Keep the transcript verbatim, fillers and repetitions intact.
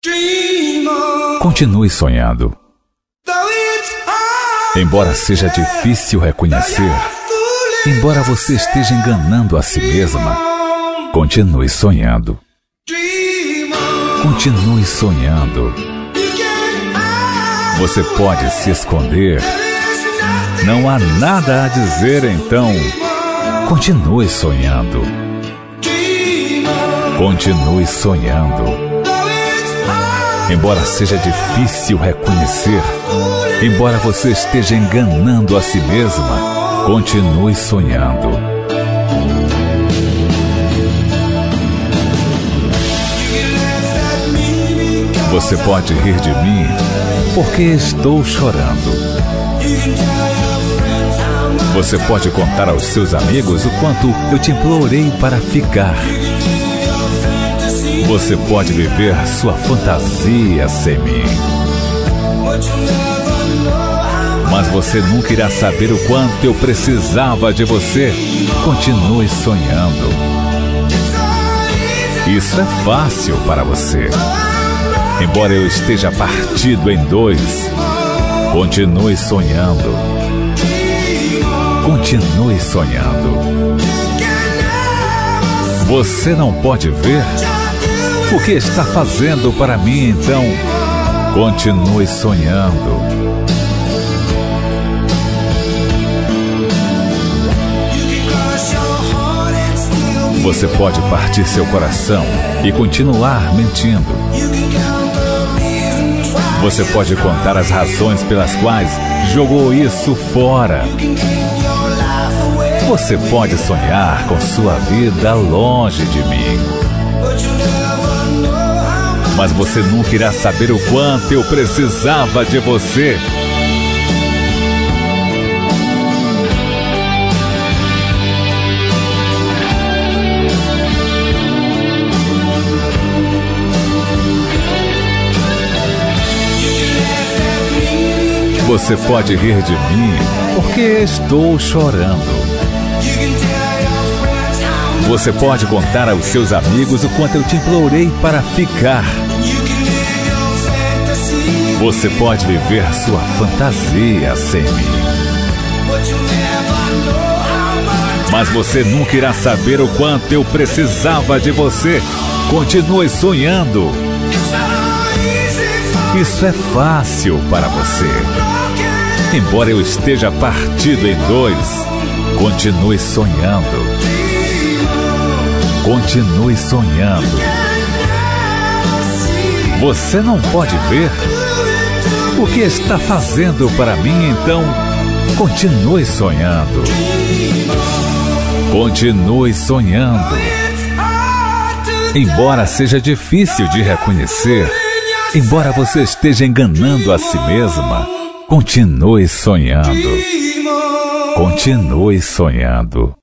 Continue sonhando. Embora seja difícil reconhecer, embora você esteja enganando a si mesma, continue sonhando. Continue sonhando. Você pode se esconder. Não há nada a dizer, então continue sonhando. Continue sonhando. Embora seja difícil reconhecer, embora você esteja enganando a si mesma, continue sonhando. Você pode rir de mim porque estou chorando. Você pode contar aos seus amigos o quanto eu te implorei para ficar. Você pode viver sua fantasia sem mim. Mas você nunca irá saber o quanto eu precisava de você. Continue sonhando. Isso é fácil para você. Embora eu esteja partido em dois, continue sonhando. Continue sonhando. Você não pode ver o que está fazendo para mim, então continue sonhando. Você pode partir seu coração e continuar mentindo. Você pode contar as razões pelas quais jogou isso fora. Você pode sonhar com sua vida longe de mim. Mas você nunca irá saber o quanto eu precisava de você. Você pode rir de mim porque estou chorando. Você pode contar aos seus amigos o quanto eu te implorei para ficar. Você pode viver sua fantasia sem mim. Mas você nunca irá saber o quanto eu precisava de você. Continue sonhando. Isso é fácil para você. Embora eu esteja partido em dois, continue sonhando. Continue sonhando. Você não pode ver o que está fazendo para mim, então continue sonhando. Continue sonhando. Embora seja difícil de reconhecer, embora você esteja enganando a si mesma, continue sonhando. Continue sonhando.